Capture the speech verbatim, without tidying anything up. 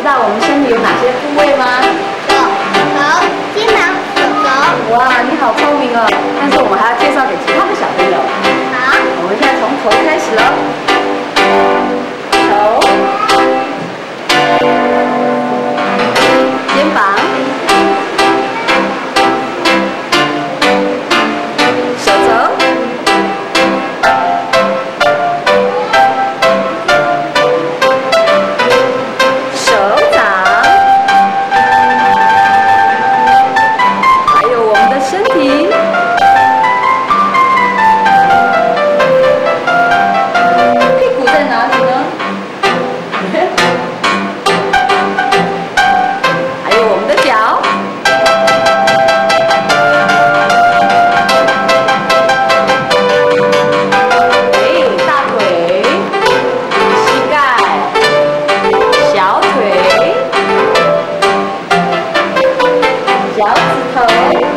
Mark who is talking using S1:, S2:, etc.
S1: 下我们身体有哪些部位吗？
S2: 手、头、肩膀、手肘。
S1: 哇，你好聪明哦！但是我们还要介绍给其他的小朋友。
S2: 好，
S1: 我们现在从头开始喽。头、肩膀、手肘、手掌，还有我们的身体。屁股在哪里呢？还有我们的脚。哎，大腿、膝盖、小腿、脚趾头。